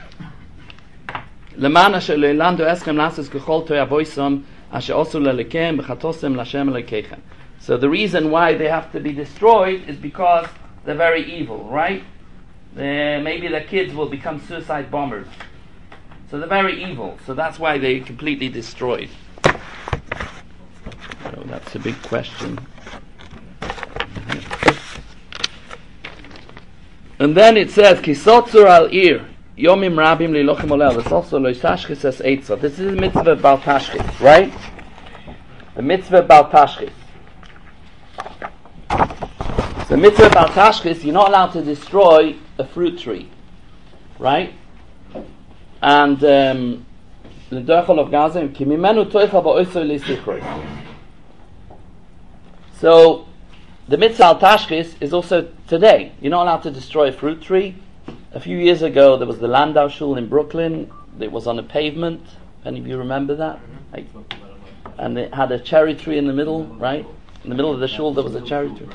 So the reason why they have to be destroyed is because they're very evil, right? Maybe their kids will become suicide bombers. So they're very evil. So that's why they're completely destroyed. So that's a big question. And then it says, Kisotzur al-ir, Yomim Rabim Lilochem Olel. It's also Loisashchis as Eitzah. This is the mitzvah of Baal Tashchis, right? The mitzvah of Baal Tashchis. The mitzvah of Baal Tashchis, you're not allowed to destroy a fruit tree, right? And the Dochel of Gaza, Kimimenu Toicha Ba'oisoi L'Sichrois. So the mitzvah al tashchis is also today. You're not allowed to destroy a fruit tree. A few years ago, there was the Landau Shul in Brooklyn. It was on a pavement. Any of you remember that? Right? And it had a cherry tree in the middle, right? In the middle of the shul, there was a cherry tree.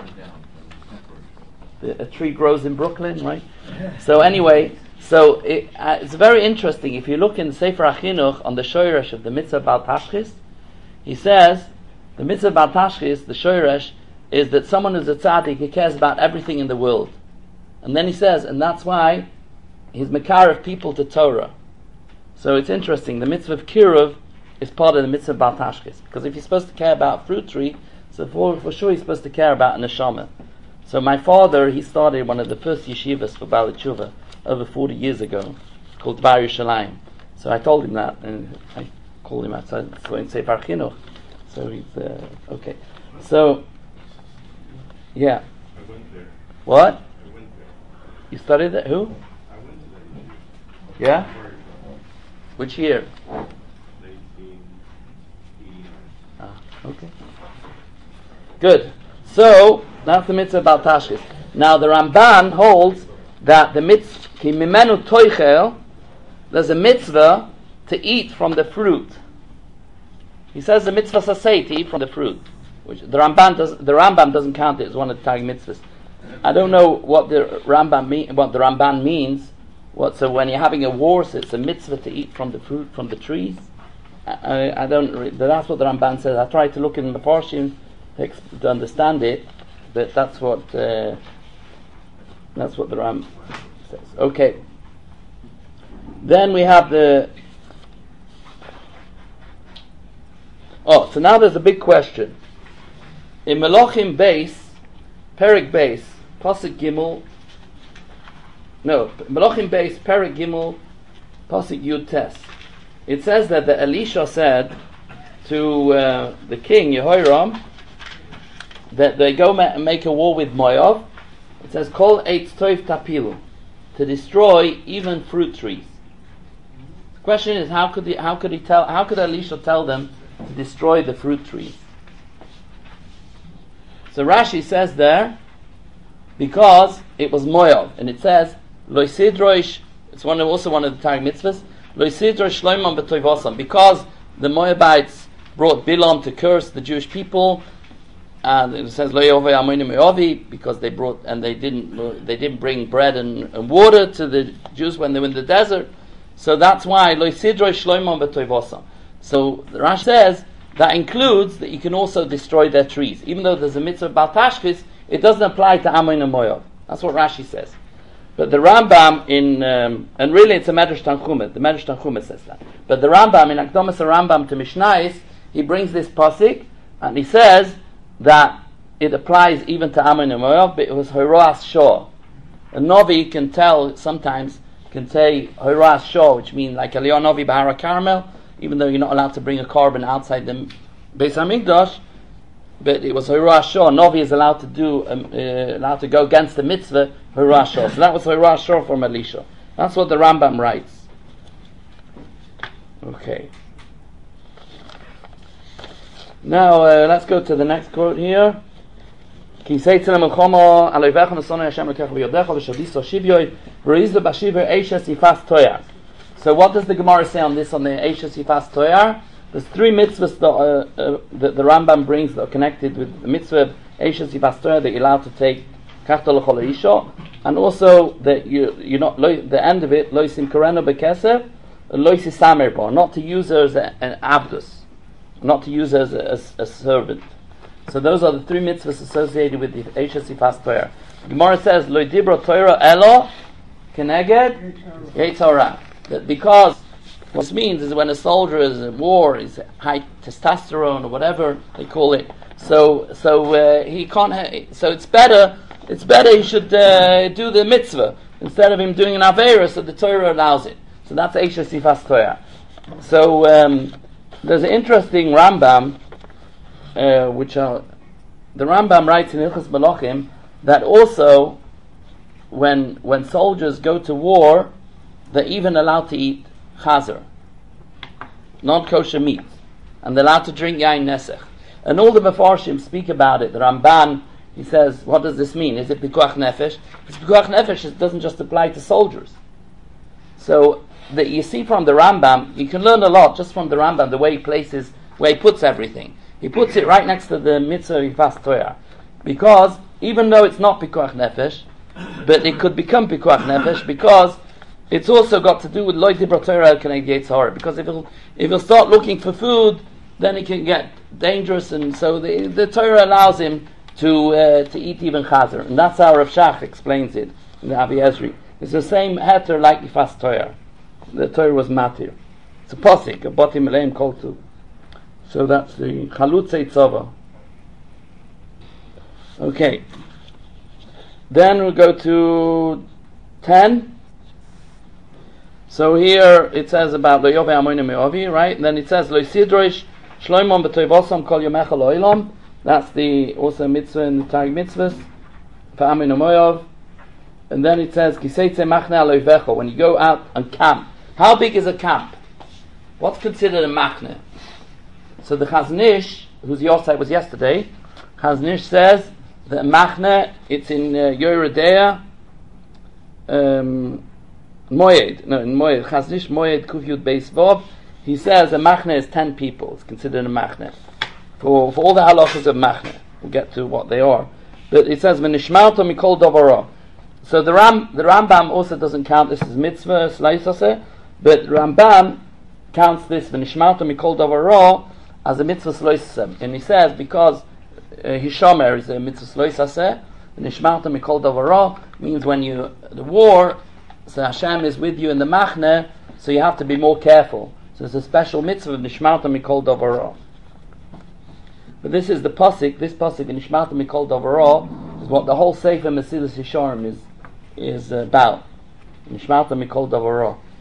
A tree grows in Brooklyn, right? So anyway, it's very interesting. If you look in the Sefer HaChinuch on the shoyresh of the mitzvah Baal Tashchis, he says the mitzvah Baal Tashchis, the shoyresh, is that someone who's a tzaddik, he cares about everything in the world. And then he says, and that's why he's makar of people to Torah. So it's interesting, the mitzvah of Kiruv is part of the mitzvah of Baal Tashchis. Because if you're supposed to care about fruit tree, so for sure you're supposed to care about neshama. So my father, he started one of the first yeshivas for Baalei Tshuva over 40 years ago, called Bar Yerushalayim. So I told him that, and I called him outside, so in Sefer Chinuch. So he's, okay. So, yeah. I went there. What? I went there. You studied that? Who? I went to that. Yeah? Which year? 1989. Okay. Good. So, that's the mitzvah about Tashchis. Now the Ramban holds that the mitzvah, ki mimenu toichel, there's a mitzvah to eat from the fruit. He says the mitzvah saseh, to eat from the fruit. Which the Rambam doesn't count it as one of the Tag mitzvahs. I don't know what the Ramban means. So when you're having a war, so it's a mitzvah to eat from the fruit from the trees. I don't. That's what the Ramban says. I tried to look in the Parshim to understand it, but that's what the Ram says. Okay. Then we have the. So now there's a big question. In Melachim Beis, Perek Beis, Pasuk Gimel. No, Melachim Beis, Perek Gimel, Pasuk Yud Tes. it says that the Elisha said to the king Yehoram that they go make a war with Moav. It says, "Kol eitz tov tapilu," to destroy even fruit trees. The question is, how could Elisha tell them to destroy the fruit trees? So Rashi says there, because it was Moav, and it says, "Lo sidroish." It's also one of the Targum mitzvahs. Lo sidroish shloimon b'toivosam, because the Moabites brought Bilam to curse the Jewish people, and it says Lo yovei amoni me'ovi, because they brought and they didn't bring bread and water to the Jews when they were in the desert. So that's why Lo sidroish shloimon b'toivosam. So Rashi says that includes that you can also destroy their trees, even though there's a mitzvah about tashchis. It doesn't apply to Ammon and Moav. That's what Rashi says. But the Rambam and really it's a Medrash Tanchuma. The Medrash Tanchuma says that. But the Rambam in Akdomas Rambam to Mishnayos, he brings this pasuk and he says that it applies even to Ammon and Moav. But it was Horas Shor. A Novi can tell sometimes can say Horas Shor, which means like Eliyahu Novi Bahara Carmel, even though you're not allowed to bring a carbon outside the Beis Hamikdash. But it was Horah Shor. Novi is allowed to go against the mitzvah Horah Shor. So that was Horah Shor from Elisha. That's what the Rambam writes. Okay. Now let's go to the next quote here. So what does the Gemara say on this, on the Eishes Yifas Toyar? There's three mitzvahs that the Rambam brings that are connected with the mitzvah of Eishes Yifas Toyar, that you're allowed to take Kachta L'chol Isha, and also that you're not, the end of it, Lo Yisim Koreno B'Kesef, Lo Yisamer Bo, not to use her as an Abdus, not to use her as a servant. So those are the three mitzvahs associated with the Eishes Yifas Toyar. Gemara says, Lo Dibro Toyra Elo Keneged Yetzorah. That because what this means is when a soldier is at war, is high testosterone or whatever they call it. So he can't. So it's better he should do the mitzvah instead of him doing an avera. So the Torah allows it. So that's Eishes Yifas Torah. So there's an interesting Rambam, the Rambam writes in Hilchos Malachim that also when soldiers go to war, they're even allowed to eat chazer, non-kosher meat, and they're allowed to drink yain nesech. And all the Mefarshim speak about it. The Ramban, he says, what does this mean? Is it pikuach nefesh? If it's pikuach nefesh, it doesn't just apply to soldiers. So you see from the Rambam, you can learn a lot just from the Rambam, the way he puts everything. He puts it right next to the mitzvah Yifas Toyar, because even though it's not pikuach nefesh, but it could become pikuach nefesh because it's also got to do with Lo Dibro Torah Keneged Yetzorah. Because if he'll start looking for food, then it can get dangerous, and so the Torah allows him to eat even chazer, and that's how Rav Shach explains it in the Avi Ezri. It's the same heter like Yifas Torah. The Torah was matir. It's a posik, a botim aleim koltu. So that's the Chalutzei Tzova. Okay. Then we'll go to 10. So here it says about Lo Yovei Amonim Me'ovi, right? And then it says Lo Sidroish Shloimon B'toivosam Kol Yomecha Lo'ilam. That's the also mitzvah in the Targum mitzvahs for Amin Moav. And then it says Kiseitze Machne Aloivecho, when you go out and camp. How big is a camp? What's considered a machne? So the Chaznish, whose Yosai was yesterday, Chaznish says that machne, it's in Yeridea, Moed, Chaznish Moed Kufyud Beis Vov. He says a machne is 10 people. It's considered a machne. For all the halachas of machne, we'll get to what they are. But it says v'nishmarto mikol davaro. So the Rambam also doesn't count this as mitzvah slaisase, but Rambam counts this v'nishmarto mikol davaro as a mitzvah slaisase, and he says because hishomer is a mitzvah slaisase, v'nishmarto mikol davaro means when the war. So Hashem is with you in the machne, so you have to be more careful. So it's a special mitzvah of Nishmarta Mikol Davaro. But this is the pasuk. This pasuk in Nishmarta Mikol Davaro is what the whole Sefer Mesilas Yesharim is about. Nishmarta Mikol Davaro.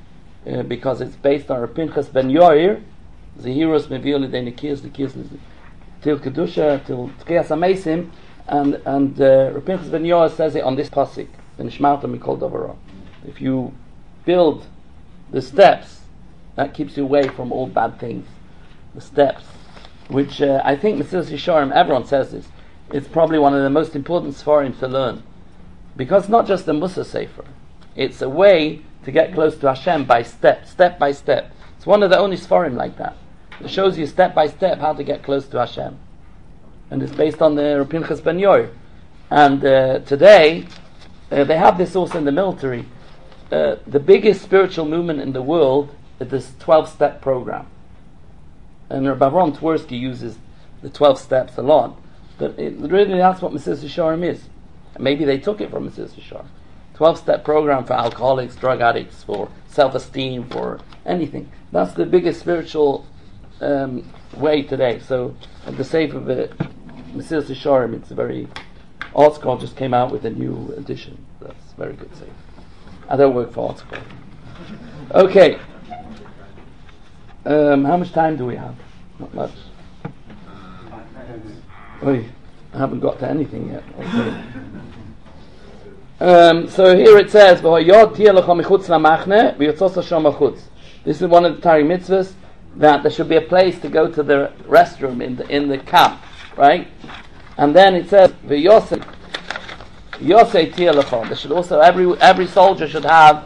because it's based on Pinchas ben Yair, Zehiros Meviol Lidei Nikiyas, Til Kedusha, Til Tchias HaMeisim, and Pinchas ben Yair says it on this pasuk, V'nishmarta Mikol Davar. If you build the steps, that keeps you away from all bad things. The steps, which I think Mesilas Yesharim, everyone says this, it's probably one of the most important Sfarim to learn, because it's not just a Musa Sefer, it's a way to get close to Hashem by step by step. It's one of the only Sfarim like that. It shows you step by step how to get close to Hashem, and it's based on the Pinchas ben Yair. And today they have this also in the military. The biggest spiritual movement in the world is this 12-step program. And Rabbi Avram Twersky uses the 12 steps a lot. But really that's what Mesilas Yesharim is. And maybe they took it from Mesilas Yesharim. 12-step program for alcoholics, drug addicts, for self-esteem, for anything. That's the biggest spiritual way today. So at the sake of it, Mesilas Yesharim, it's a very... ArtScroll just came out with a new edition. That's very good safe. I don't work for ArtScroll. Okay. How much time do we have? Not much. Oy, I haven't got to anything yet. Okay. So here it says, this is one of the Tari mitzvahs, that there should be a place to go to the restroom in the camp, right? And then it says, there should also, every soldier should have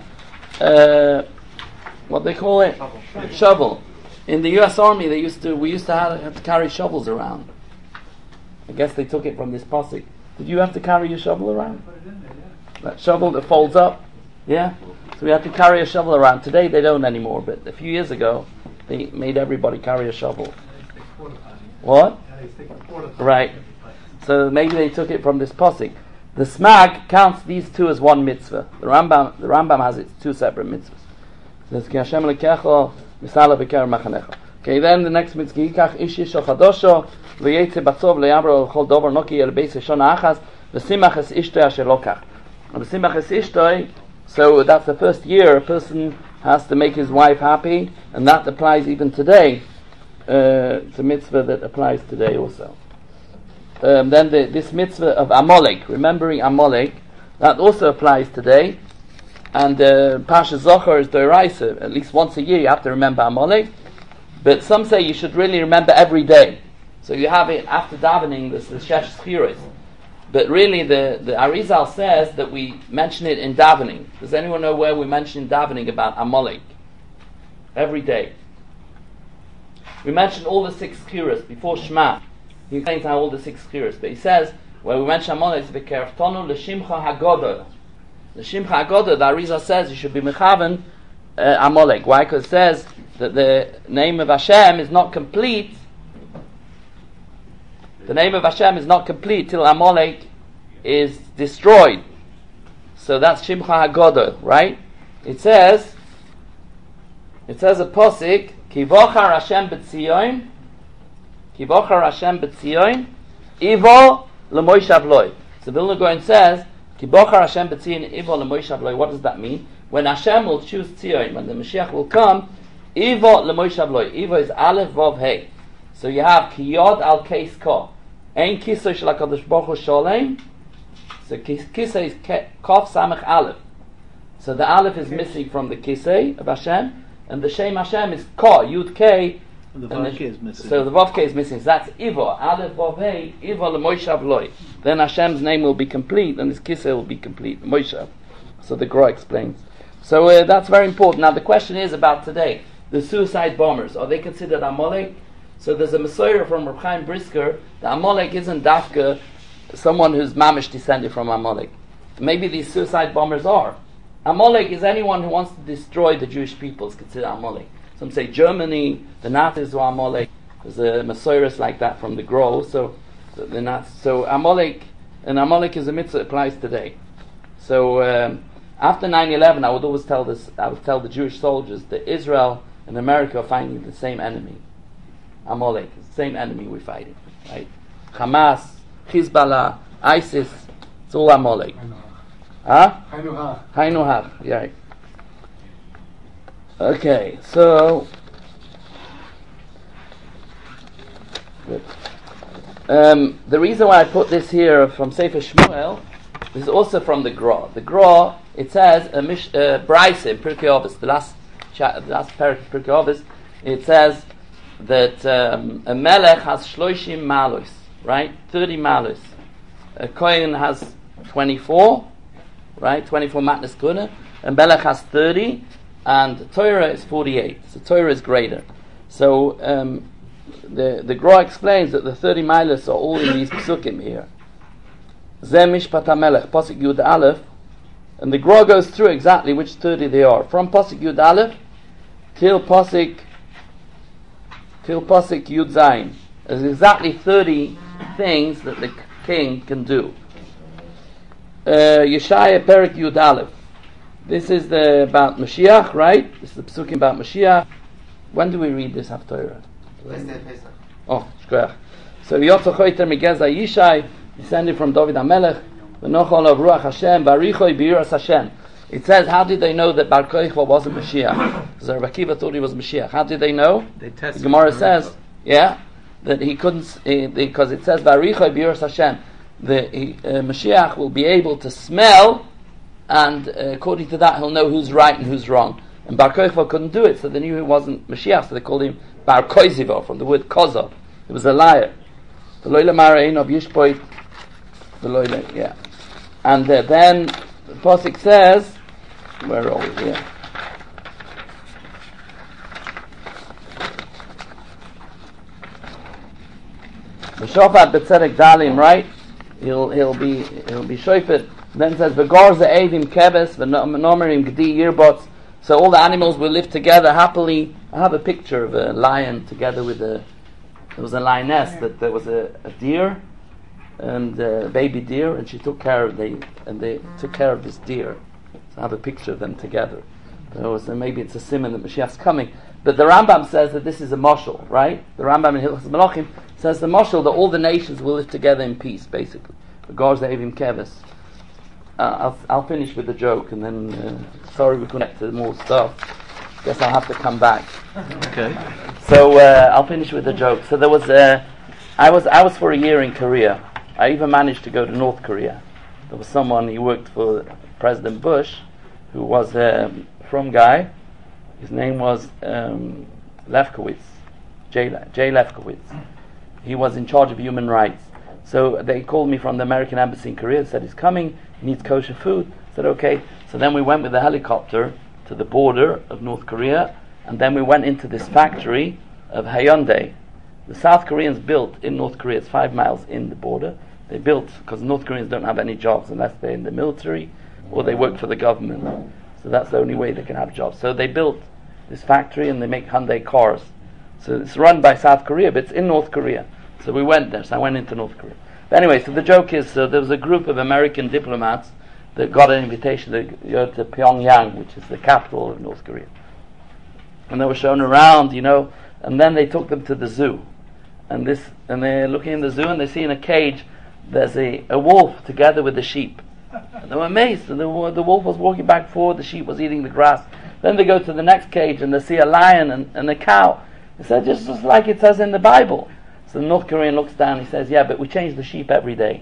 what they call it? Shovel. In the U.S. Army, we used to have to carry shovels around. I guess they took it from this pasuk. Did you have to carry your shovel around? That shovel that folds up? Yeah? So we had to carry a shovel around. Today they don't anymore, but a few years ago, they made everybody carry a shovel. What? Right. So maybe they took it from this pasuk. The Smag counts these two as one mitzvah. The Rambam has its two separate mitzvahs. It says, Ki Hashem lekecho, misala b'ker machanecha. Okay, then the next mitzvah, Yikach ish yisho chadosho, v'yetze batzov le'yavro l'chol dover noki el beis shona achas, v'simach es ishtoi asher lokach. And v'simach es ishtoi, so that's the first year a person has to make his wife happy, and that applies even today. It's a mitzvah that applies today also. Then this mitzvah of Amalek, remembering Amalek, that also applies today. And Pasha Zohar is Doraisa. At least once a year you have to remember Amalek. But some say you should really remember every day. So you have it after davening, this is Shesh Schiros. But really the Arizal says that we mention it in davening. Does anyone know where we mention davening about Amalek? Every day. We mention all the 6 Schiros before Shema. He explains how all the 6 Schiros. But he says, when we mention Amalek, it's V'kerftonu l'shimcha hagodah. The Shimcha Agoda, the Arizal says you should be mechaven Amalek. Why? Because it says that the name of Hashem is not complete. The name of Hashem is not complete till Amalek is destroyed. So that's Shimcha Agoda, right? It says a posik, Ki vochar Hashem b'tzion, Ki vochar Hashem b'tzion, Ivo l'moishav loy. So Vilna Gaon says, what does that mean? When Hashem will choose Tzion, when the Mashiach will come, Ivo lemoishav loy. Ivo is Aleph Vav Hey. So you have Kiyod al Keis Ko. Ein Kisei shel HaKadosh Baruch Hu Sholem. So Kisei is Kof Samech Aleph. So the Aleph is missing from the Kisei of Hashem, and the Shem Hashem is Ko, Yud K. The Vav K is missing. So the Vav K is missing. So that's Ivo, Aleph Vav Hey, Ivo lemoishav loy. Then Hashem's name will be complete, and his Kisei will be complete, Moshav. So the Gra explains. So that's very important. Now the question is about today. The suicide bombers, are they considered Amalek? So there's a Messiah from Reb Chaim Brisker. The Amalek isn't Dafka, someone who's mamish descended from Amalek. Maybe these suicide bombers are. Amalek is anyone who wants to destroy the Jewish people is considered Amalek. Some say Germany, the Nazis were Amalek. There's a Messiah like that from the Grol. So the Nazis. So Amalek, and Amalek is a mitzvah that applies today. So after 9/11, I would always tell the Jewish soldiers that Israel and America are fighting the same enemy. Amalek, the same enemy we're fighting, right? Hamas, Hezbollah, ISIS, it's all Amalek. Huh? Hainu Hach, yeah. Okay, so good. The reason why I put this here from Sefer Shmuel is also from the Gra. The Gra, it says Braise in Pirkei Avos, the last parak of Pirkei Avos, it says that a melech has shloishim malos, right? 30 malos. A kohen has 24, right? 24 matnas kuna, and melech has 30, and Torah is 48. So Torah is greater. So the Gra explains that the 30 miles are all in these psukim here. Zeh mishpat hamelech, pasuk Yud Aleph, and the Gra goes through exactly which 30 they are, from pasuk Yud Aleph till pasuk Yud Zayin. There's exactly 30 things that the king can do. Yeshaya Perik Yud Aleph. This is about Mashiach, right? This is the psukim about Mashiach. When do we read this Haftorah? Oh, shkoyach. So Yotza Choyter Migeza Yishai, descended from David HaMelech, V'nochol of Ruach Hashem, Barichoi B'iras Hashem. It says, how did they know that Bar Kochva wasn't Mashiach? Because Rabbi Akiva thought he was Mashiach. How did they know? They tested. The Gemara says, that he couldn't, because it says, Barichoi B'iras Hashem, Mashiach will be able to smell, and according to that, he'll know who's right and who's wrong. And Bar Kochva couldn't do it, so they knew he wasn't Mashiach, so they called him Bar Koziva, from the word Kozov. He was a liar. And then the Pasuk says, where are we here? B'shofat b'tzedek dalim, right? He'll be shofet. Then it says v'gar ze'evim keves v'nomerim g'di yirbots. So all the animals will live together happily. I have a picture of a lion together with there was a lioness, that there was a deer and a baby deer, and she took care of they took care of this deer. So I have a picture of them together. So maybe it's a simon that Mashiach's coming. But the Rambam says that this is a mashal, right? The Rambam in Hilchos Melachim says the mashal that all the nations will live together in peace, basically. Regards the Evim Keves. I'll finish with the joke, and then sorry we couldn't get to more stuff. Guess I'll have to come back. Okay. So I'll finish with the joke. So there was I was for a year in Korea. I even managed to go to North Korea. There was someone, he worked for President Bush, who was from guy. His name was Lefkowitz, Jay Lefkowitz. He was in charge of human rights. So they called me from the American Embassy in Korea, said he's coming, he needs kosher food. I said okay. So then we went with the helicopter to the border of North Korea, and then we went into this factory of Hyundai. The South Koreans built in North Korea, it's 5 miles in the border. They built, because North Koreans don't have any jobs unless they're in the military or they work for the government. So that's the only way they can have jobs. So they built this factory and they make Hyundai cars. So it's run by South Korea, but it's in North Korea. So we went there, so I went into North Korea. But anyway, so the joke is, there was a group of American diplomats that got an invitation to go to Pyongyang, which is the capital of North Korea. And they were shown around, and then they took them to the zoo. And they're looking in the zoo and they see in a cage there's a wolf together with the sheep. And they were amazed. And the wolf was walking back and forth, the sheep was eating the grass. Then they go to the next cage and they see a lion and a cow. They said, just like it says in the Bible. So the North Korean looks down and he says, yeah, but we change the sheep every day.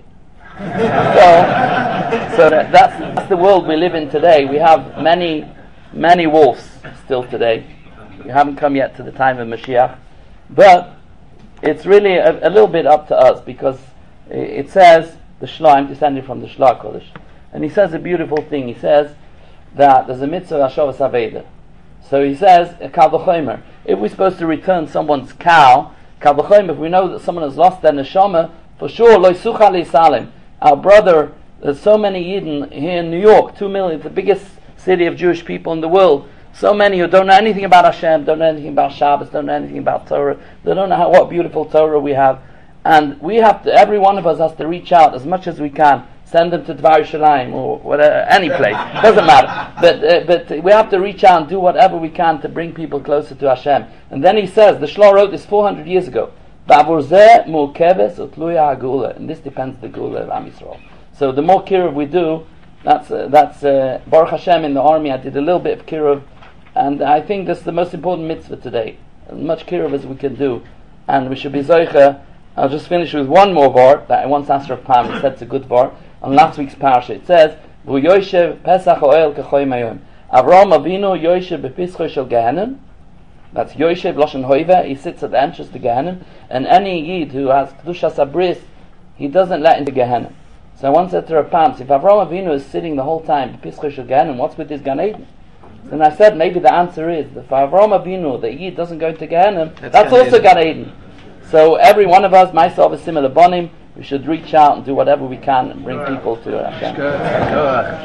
so that's the world we live in today. We have many wolves still today. We haven't come yet to the time of Mashiach. But it's really a little bit up to us, because it says, the Shla, I'm descending from the Shla Kodesh, and he says a beautiful thing. He says that there's a mitzvah Hashavas Aveda. So he says, Kal v'chomer, if we're supposed to return someone's cow, Kal v'chomer, if we know that someone has lost their neshama, for sure, Lo Sucha Salim. Our brother, there's so many Yidden here in New York, 2 million, the biggest city of Jewish people in the world. So many who don't know anything about Hashem, don't know anything about Shabbos, don't know anything about Torah. They don't know what beautiful Torah we have. And we have to, every one of us has to reach out as much as we can. Send them to Dvar Yerushalayim or whatever, any place. Doesn't matter. But we have to reach out and do whatever we can to bring people closer to Hashem. And then he says, the Shlomo wrote this 400 years ago. And this depends the Geula of Am Yisrael. So the more kiruv we do, that's Baruch Hashem in the army. I did a little bit of kiruv And I think this is the most important mitzvah today. As much kiruv as we can do. And we should be zoicha. I'll just finish with one more var that I once asked Rav Pam. He said it's a good var. On last week's parasha it says, V'u Yoshev Pesach Oel Kechoy Mayom. Avram Avinu Yoshev Bepischo Shel Gehenim. That's Yoshev Loshen Hoiva. He sits at the entrance to Gehenim. And any Yid who has Kedushas Abris, he doesn't let into Gehenim. So I once said to Rav Pam, if Avram Avinu is sitting the whole time Bepischo Shel Gehenim, what's with his Gan Eden? And I said maybe the answer is that for Avram Avinu, the Yid doesn't go into Gehenim. That's also Gan Eden. So every one of us, myself, is similar bonim. We should reach out and do whatever we can and bring people to Hashem.